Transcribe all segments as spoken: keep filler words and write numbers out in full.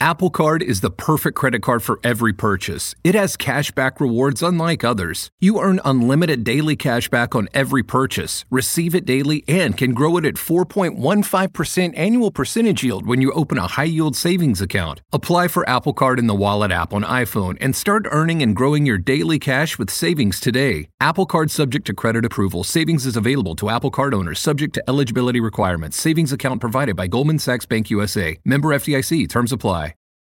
Apple Card is the perfect credit card for every purchase. It has cashback rewards unlike others. You earn unlimited daily cashback on every purchase, receive it daily, and can grow it at four point one five percent annual percentage yield when you open a high-yield savings account. Apply for Apple Card in the Wallet app on iPhone and start earning and growing your daily cash with savings today. Apple Card subject to credit approval. Savings is available to Apple Card owners subject to eligibility requirements. Savings account provided by Goldman Sachs Bank U S A. Member F D I C. Terms apply.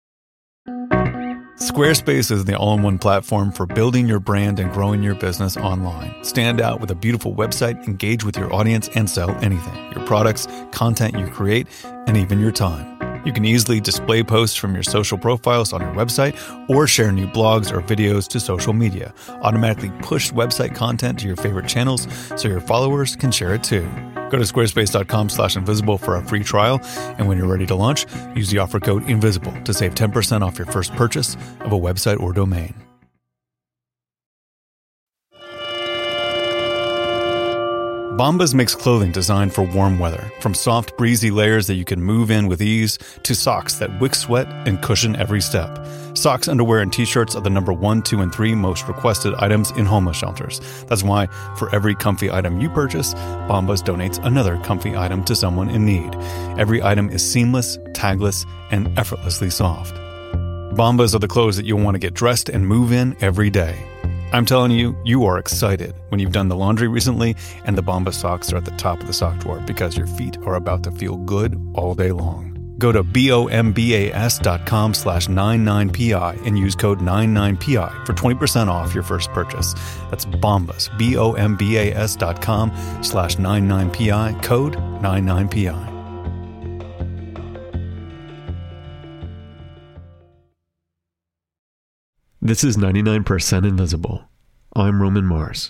Squarespace is the all-in-one platform for building your brand and growing your business online. Stand out with a beautiful website, engage with your audience, and sell anything. Your products, content you create, and even your time. You can easily display posts from your social profiles on your website or share new blogs or videos to social media. Automatically push website content to your favorite channels so your followers can share it too. Go to squarespace.com slash invisible for a free trial, and when you're ready to launch, use the offer code INVISIBLE to save ten percent off your first purchase of a website or domain. Bombas makes clothing designed for warm weather, from soft, breezy layers that you can move in with ease to socks that wick sweat and cushion every step. Socks, underwear, and t-shirts are the number one, two, and three most requested items in homeless shelters. That's why for every comfy item you purchase, Bombas donates another comfy item to someone in need. Every item is seamless, tagless, and effortlessly soft. Bombas are the clothes that you'll want to get dressed and move in every day. I'm telling you, you are excited when you've done the laundry recently and the Bombas socks are at the top of the sock drawer because your feet are about to feel good all day long. Go to bombas dot com slash ninety-nine P I and use code ninety-nine P I for twenty percent off your first purchase. That's Bombas, B O M B A S dot com slash ninety-nine P I, code ninety-nine P I. This is ninety-nine percent Invisible. I'm Roman Mars.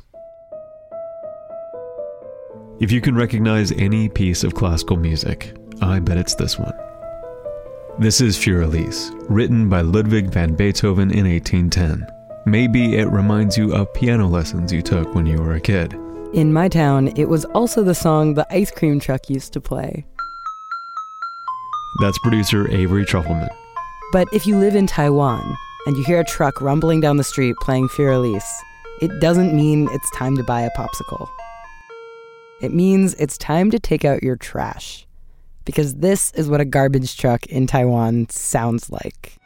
If you can recognize any piece of classical music, I bet it's this one. This is Für Elise, written by Ludwig van Beethoven in eighteen ten. Maybe it reminds you of piano lessons you took when you were a kid. In my town, it was also the song the ice cream truck used to play. That's producer Avery Trufelman. But if you live in Taiwan and you hear a truck rumbling down the street playing Für Elise, it doesn't mean it's time to buy a popsicle. It means it's time to take out your trash. Because this is what a garbage truck in Taiwan sounds like.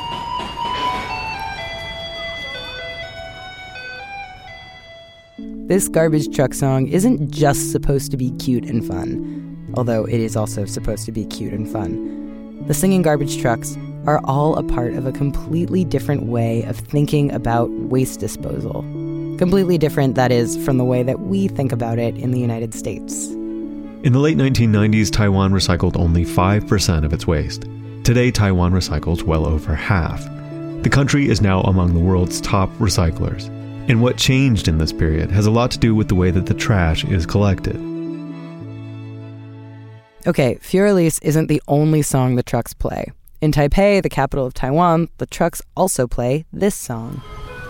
This garbage truck song isn't just supposed to be cute and fun, although it is also supposed to be cute and fun. The singing garbage trucks are all a part of a completely different way of thinking about waste disposal. Completely different, that is, from the way that we think about it in the United States. In the late nineteen nineties, Taiwan recycled only five percent of its waste. Today, Taiwan recycles well over half. The country is now among the world's top recyclers. And what changed in this period has a lot to do with the way that the trash is collected. Okay, Für Elise isn't the only song the trucks play. In Taipei, the capital of Taiwan, the trucks also play this song.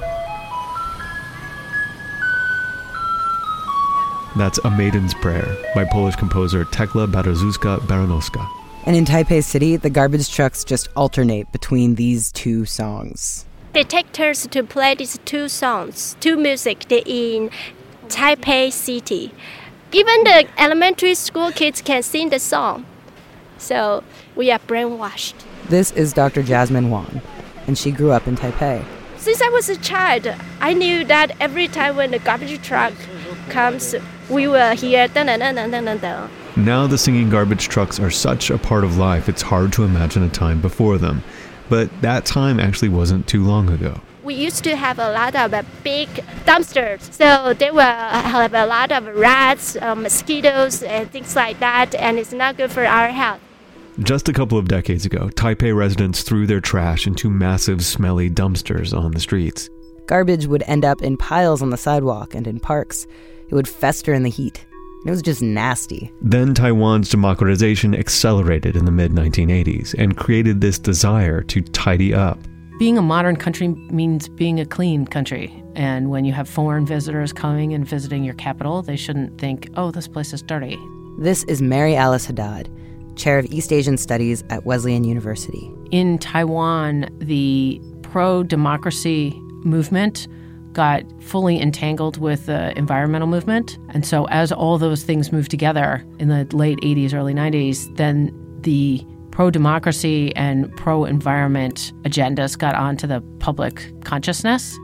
That's A Maiden's Prayer by Polish composer Tekla Bartoszewska-Baranowska. And in Taipei City, the garbage trucks just alternate between these two songs. They take turns to play these two songs, two music in Taipei City. Even the elementary school kids can sing the song. So we are brainwashed. This is Doctor Jasmine Wang, and she grew up in Taipei. Since I was a child, I knew that every time when the garbage truck comes, we will hear dun-dun-dun-dun-dun-dun. Now the singing garbage trucks are such a part of life, it's hard to imagine a time before them. But that time actually wasn't too long ago. We used to have a lot of uh, big dumpsters, so they will have a lot of rats, uh, mosquitoes, and things like that, and it's not good for our health. Just a couple of decades ago, Taipei residents threw their trash into massive, smelly dumpsters on the streets. Garbage would end up in piles on the sidewalk and in parks. It would fester in the heat. It was just nasty. Then Taiwan's democratization accelerated in the mid nineteen eighties and created this desire to tidy up. Being a modern country means being a clean country. And when you have foreign visitors coming and visiting your capital, they shouldn't think, oh, this place is dirty. This is Mary Alice Haddad. chair of East Asian Studies at Wesleyan University. In Taiwan, the pro-democracy movement got fully entangled with the environmental movement. And so as all those things moved together in the late eighties, early nineties, then the pro-democracy and pro-environment agendas got onto the public consciousness.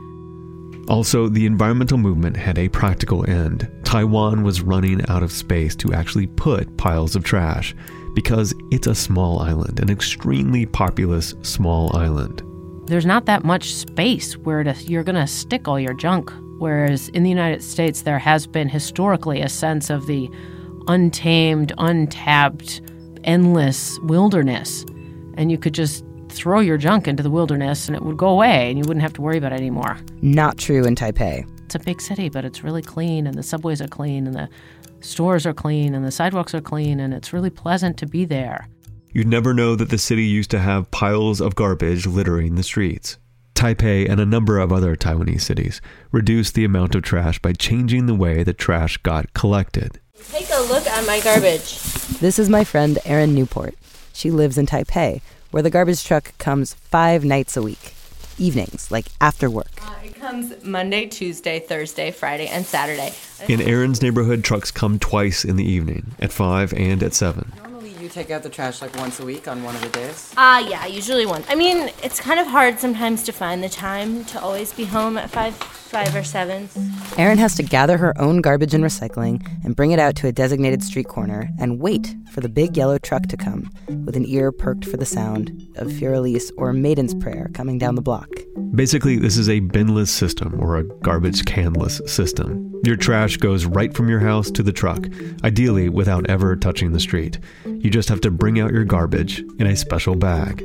Also, the environmental movement had a practical end. Taiwan was running out of space to actually put piles of trash because it's a small island, an extremely populous small island. There's not that much space where to, you're going to stick all your junk. Whereas in the United States, there has been historically a sense of the untamed, untapped, endless wilderness. And you could just throw your junk into the wilderness and it would go away and you wouldn't have to worry about it anymore. Not true in Taipei. It's a big city, but it's really clean and the subways are clean and the stores are clean and the sidewalks are clean and it's really pleasant to be there. You'd never know that the city used to have piles of garbage littering the streets. Taipei and a number of other Taiwanese cities reduced the amount of trash by changing the way that trash got collected. Take a look at my garbage. This is my friend Erin Newport. She lives in Taipei, where the garbage truck comes five nights a week. Evenings, like after work. Uh, it comes Monday, Tuesday, Thursday, Friday, and Saturday. In Erin's neighborhood, trucks come twice in the evening, at five and at seven. You take out the trash like once a week on one of the days? Uh, yeah, usually once. I mean, it's kind of hard sometimes to find the time to always be home at five, five or seven. Erin has to gather her own garbage and recycling and bring it out to a designated street corner and wait for the big yellow truck to come, with an ear perked for the sound of Fiorelise or Maiden's Prayer coming down the block. Basically, this is a binless system or a garbage canless system. Your trash goes right from your house to the truck, ideally without ever touching the street. You just have to bring out your garbage in a special bag.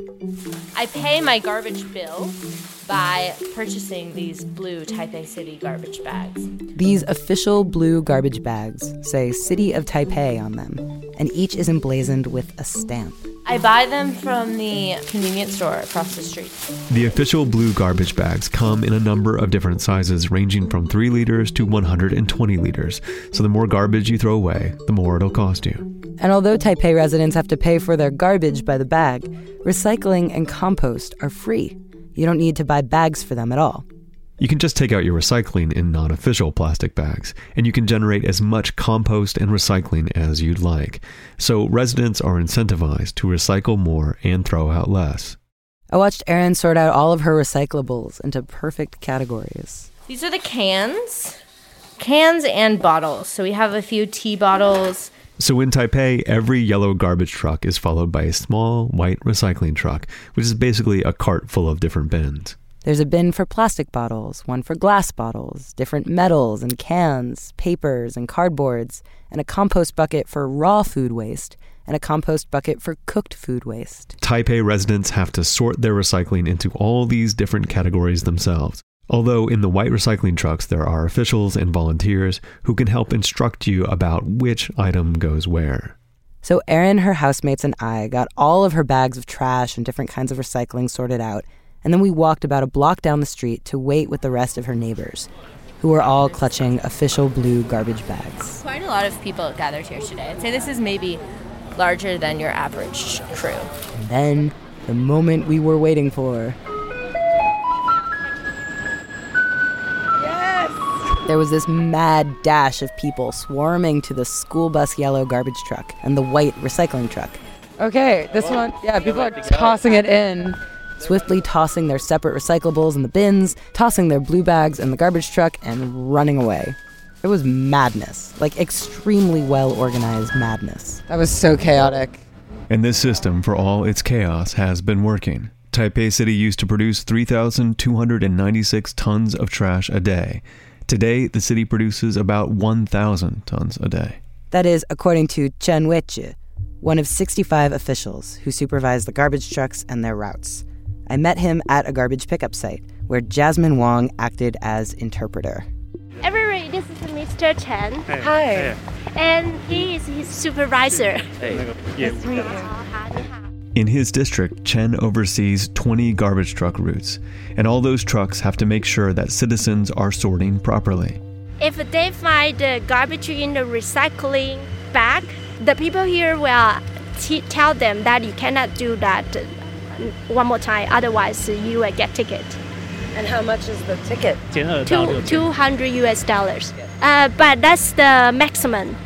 I pay my garbage bill by purchasing these blue Taipei City garbage bags. These official blue garbage bags say City of Taipei on them, and each is emblazoned with a stamp. I buy them from the convenience store across the street. The official blue garbage bags come in a number of different sizes, ranging from three liters to one hundred twenty liters. So the more garbage you throw away, the more it'll cost you. And although Taipei residents have to pay for their garbage by the bag, recycling and compost are free. You don't need to buy bags for them at all. You can just take out your recycling in non-official plastic bags, and you can generate as much compost and recycling as you'd like. So residents are incentivized to recycle more and throw out less. I watched Erin sort out all of her recyclables into perfect categories. These are the cans. Cans and bottles. So we have a few tea bottles. So in Taipei, every yellow garbage truck is followed by a small white recycling truck, which is basically a cart full of different bins. There's a bin for plastic bottles, one for glass bottles, different metals and cans, papers and cardboards, and a compost bucket for raw food waste, and a compost bucket for cooked food waste. Taipei residents have to sort their recycling into all these different categories themselves. Although in the white recycling trucks, there are officials and volunteers who can help instruct you about which item goes where. So Erin, her housemates, and I got all of her bags of trash and different kinds of recycling sorted out, and then we walked about a block down the street to wait with the rest of her neighbors, who were all clutching official blue garbage bags. Quite a lot of people gathered here today. I'd say this is maybe larger than your average crew. And then, the moment we were waiting for. Yes! There was this mad dash of people swarming to the school bus yellow garbage truck and the white recycling truck. Okay, this one, yeah, people are tossing it in. Swiftly tossing their separate recyclables in the bins, tossing their blue bags in the garbage truck, and running away. It was madness, like extremely well-organized madness. That was so chaotic. And this system, for all its chaos, has been working. Taipei City used to produce three thousand two hundred ninety-six tons of trash a day. Today, the city produces about one thousand tons a day. That is, according to Chen Weizhi, one of sixty-five officials who supervise the garbage trucks and their routes. I met him at a garbage pickup site where Jasmine Wong acted as interpreter. Everybody, this is Mister Chen. Hey. Hi. Hey. And he is his supervisor. Hey. Yeah. In his district, Chen oversees twenty garbage truck routes, and all those trucks have to make sure that citizens are sorting properly. If they find the garbage in the recycling bag, the people here will t- tell them that you cannot do that one more time, otherwise you will get ticket. And how much is the ticket? Two, 200 U S dollars. Uh, but that's the maximum.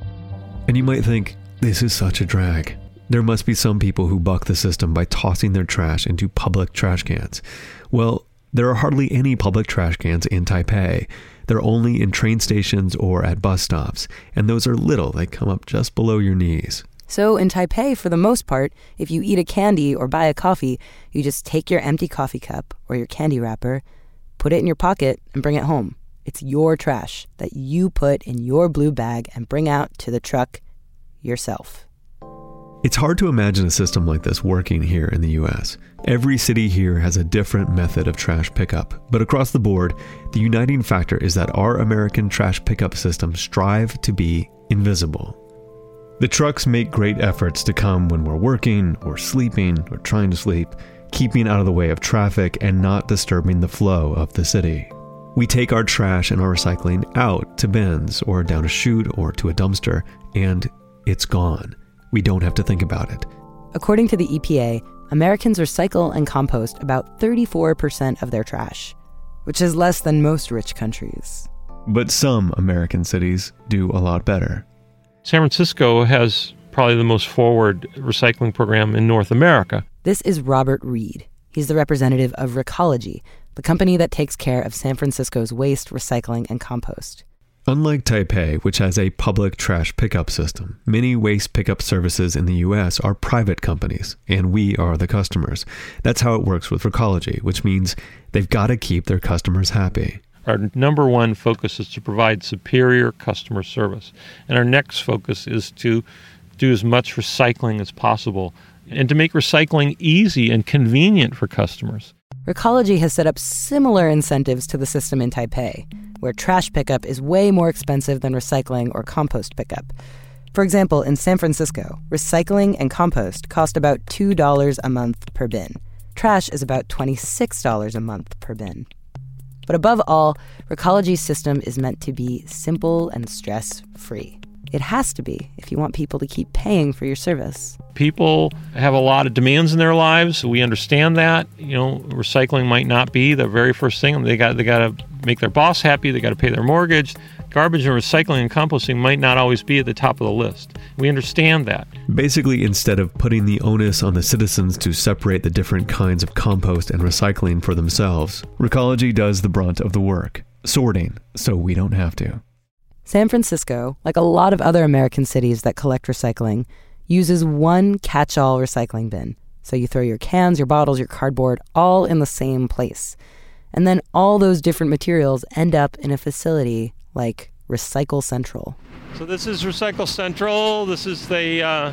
And you might think, this is such a drag. There must be some people who buck the system by tossing their trash into public trash cans. Well, there are hardly any public trash cans in Taipei. They're only in train stations or at bus stops, and those are little. They come up just below your knees. So in Taipei, for the most part, if you eat a candy or buy a coffee, you just take your empty coffee cup or your candy wrapper, put it in your pocket, and bring it home. It's your trash that you put in your blue bag and bring out to the truck yourself. It's hard to imagine a system like this working here in the U S. Every city here has a different method of trash pickup, but across the board, the uniting factor is that our American trash pickup systems strive to be invisible. The trucks make great efforts to come when we're working or sleeping or trying to sleep, keeping out of the way of traffic and not disturbing the flow of the city. We take our trash and our recycling out to bins or down a chute or to a dumpster, and it's gone. We don't have to think about it. According to the E P A, Americans recycle and compost about thirty-four percent of their trash, which is less than most rich countries. But some American cities do a lot better. San Francisco has probably the most forward recycling program in North America. This is Robert Reed. He's the representative of Recology, the company that takes care of San Francisco's waste, recycling, and compost. Unlike Taipei, which has a public trash pickup system, many waste pickup services in the U S are private companies, and we are the customers. That's how it works with Recology, which means they've got to keep their customers happy. Our number one focus is to provide superior customer service. And our next focus is to do as much recycling as possible and to make recycling easy and convenient for customers. Recology has set up similar incentives to the system in Taipei, where trash pickup is way more expensive than recycling or compost pickup. For example, in San Francisco, recycling and compost cost about two dollars a month per bin. Trash is about twenty-six dollars a month per bin. But above all, Recology's system is meant to be simple and stress-free. It has to be if you want people to keep paying for your service. People have a lot of demands in their lives. We understand that. You know, recycling might not be the very first thing. They got they got to make their boss happy. They got to pay their mortgage. Garbage and recycling and composting might not always be at the top of the list. We understand that. Basically, instead of putting the onus on the citizens to separate the different kinds of compost and recycling for themselves, Recology does the brunt of the work, sorting, so we don't have to. San Francisco, like a lot of other American cities that collect recycling, uses one catch-all recycling bin. So you throw your cans, your bottles, your cardboard all in the same place. And then all those different materials end up in a facility like Recycle Central. So this is Recycle Central. This is the uh,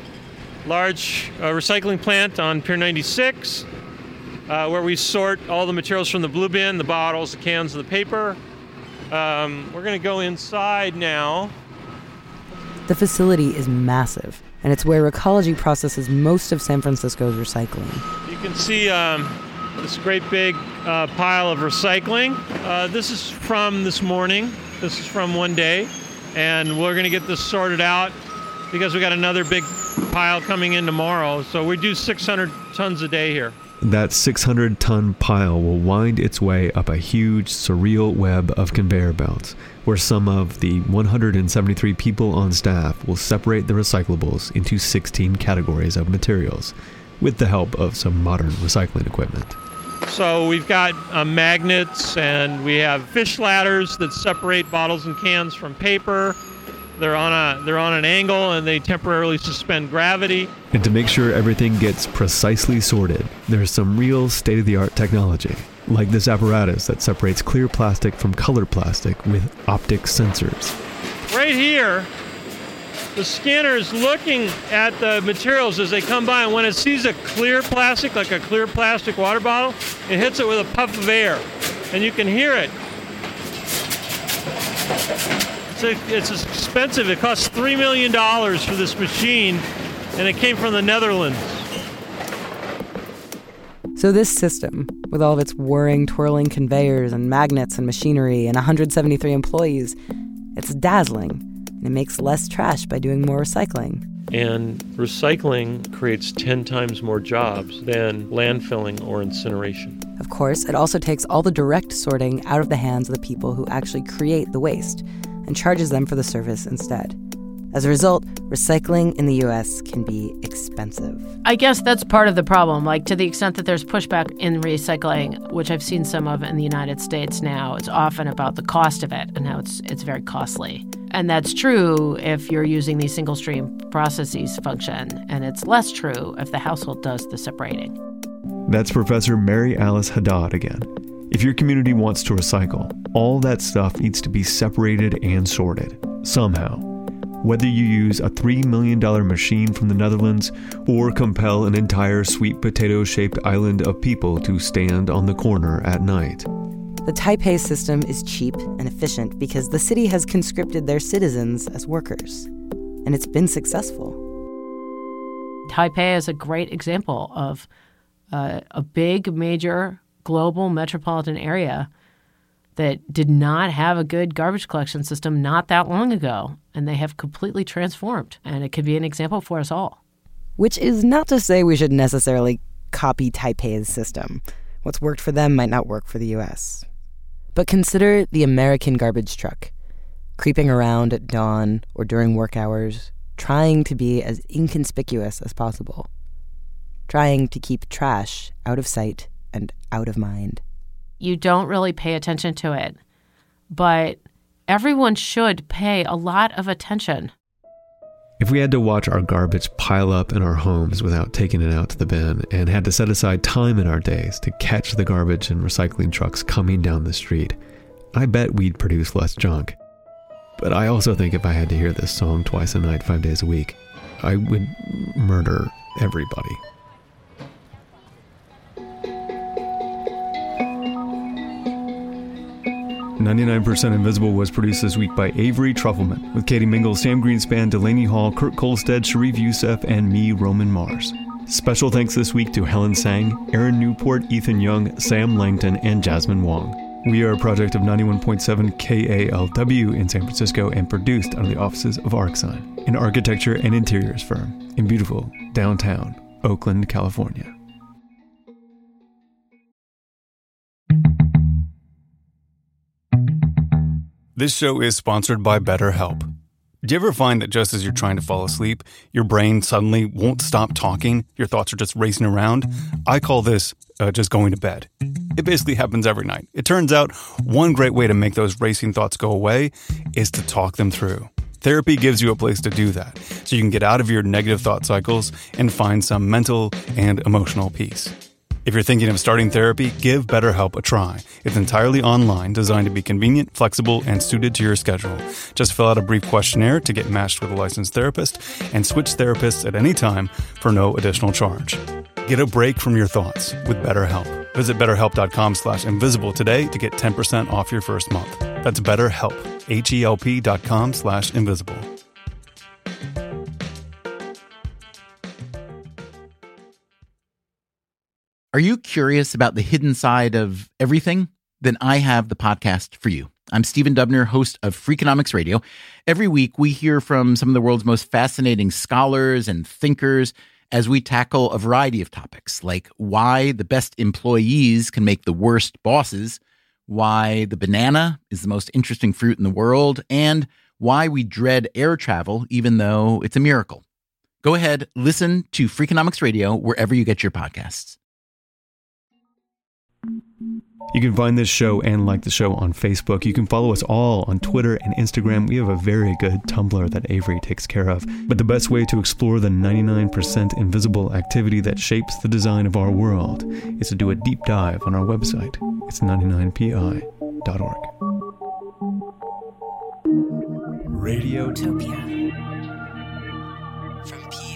large uh, recycling plant on Pier ninety-six, uh, where we sort all the materials from the blue bin, the bottles, the cans, and the paper. Um, we're going to go inside now. The facility is massive, and it's where Recology processes most of San Francisco's recycling. You can see um, this great big uh, pile of recycling. Uh, this is from this morning. This is from one day, and we're going to get this sorted out because we got another big pile coming in tomorrow. So we do six hundred tons a day here. That six hundred ton pile will wind its way up a huge, surreal web of conveyor belts, where some of the one hundred seventy-three people on staff will separate the recyclables into sixteen categories of materials, with the help of some modern recycling equipment. So we've got uh, magnets, and we have fish ladders that separate bottles and cans from paper. They're on a they're on an angle, and they temporarily suspend gravity. And to make sure everything gets precisely sorted, there's some real state-of-the-art technology, like this apparatus that separates clear plastic from colored plastic with optic sensors. Right here, the scanner is looking at the materials as they come by, and when it sees a clear plastic, like a clear plastic water bottle, it hits it with a puff of air, and you can hear it. It's, a, it's expensive. It costs three million dollars for this machine, and it came from the Netherlands. So this system, with all of its whirring, twirling conveyors and magnets and machinery and one hundred seventy-three employees, it's dazzling. And it makes less trash by doing more recycling. And recycling creates ten times more jobs than landfilling or incineration. Of course, it also takes all the direct sorting out of the hands of the people who actually create the waste and charges them for the service instead. As a result, recycling in the U S can be expensive. I guess that's part of the problem. Like, to the extent that there's pushback in recycling, which I've seen some of in the United States now, it's often about the cost of it and how it's it's very costly. And that's true if you're using these single-stream processes function, and it's less true if the household does the separating. That's Professor Mary Alice Haddad again. If your community wants to recycle, all that stuff needs to be separated and sorted, somehow. Whether you use a three million dollars machine from the Netherlands or compel an entire sweet potato-shaped island of people to stand on the corner at night. The Taipei system is cheap and efficient because the city has conscripted their citizens as workers. And it's been successful. Taipei is a great example of uh, a big, major, global metropolitan area that did not have a good garbage collection system not that long ago, and they have completely transformed, and it could be an example for us all. Which is not to say we should necessarily copy Taipei's system. What's worked for them might not work for the U S. But consider the American garbage truck, creeping around at dawn or during work hours, trying to be as inconspicuous as possible, trying to keep trash out of sight and out of mind. You don't really pay attention to it, but everyone should pay a lot of attention. If we had to watch our garbage pile up in our homes without taking it out to the bin and had to set aside time in our days to catch the garbage and recycling trucks coming down the street, I bet we'd produce less junk. But I also think if I had to hear this song twice a night, five days a week, I would murder everybody. ninety-nine percent Invisible was produced this week by Avery Trufelman, with Katie Mingle, Sam Greenspan, Delaney Hall, Kurt Kolstad, Sharif Youssef, and me, Roman Mars. Special thanks this week to Helen Sang, Aaron Newport, Ethan Young, Sam Langton, and Jasmine Wong. We are a project of ninety-one point seven K A L W in San Francisco and produced out of the offices of ArcSign, an architecture and interiors firm in beautiful downtown Oakland, California. This show is sponsored by BetterHelp. Do you ever find that just as you're trying to fall asleep, your brain suddenly won't stop talking? Your thoughts are just racing around? I call this uh, just going to bed. It basically happens every night. It turns out one great way to make those racing thoughts go away is to talk them through. Therapy gives you a place to do that, so you can get out of your negative thought cycles and find some mental and emotional peace. If you're thinking of starting therapy, give BetterHelp a try. It's entirely online, designed to be convenient, flexible, and suited to your schedule. Just fill out a brief questionnaire to get matched with a licensed therapist and switch therapists at any time for no additional charge. Get a break from your thoughts with BetterHelp. Visit betterhelp.com slash invisible today to get ten percent off your first month. That's BetterHelp, H-E-L-P dot com slash invisible. Are you curious about the hidden side of everything? Then I have the podcast for you. I'm Stephen Dubner, host of Freakonomics Radio. Every week, we hear from some of the world's most fascinating scholars and thinkers as we tackle a variety of topics, like why the best employees can make the worst bosses, why the banana is the most interesting fruit in the world, and why we dread air travel even though it's a miracle. Go ahead, listen to Freakonomics Radio wherever you get your podcasts. You can find this show and like the show on Facebook. You can follow us all on Twitter and Instagram. We have a very good Tumblr that Avery takes care of. But the best way to explore the ninety-nine percent invisible activity that shapes the design of our world is to do a deep dive on our website. It's ninety-nine P I dot org. Radiotopia from P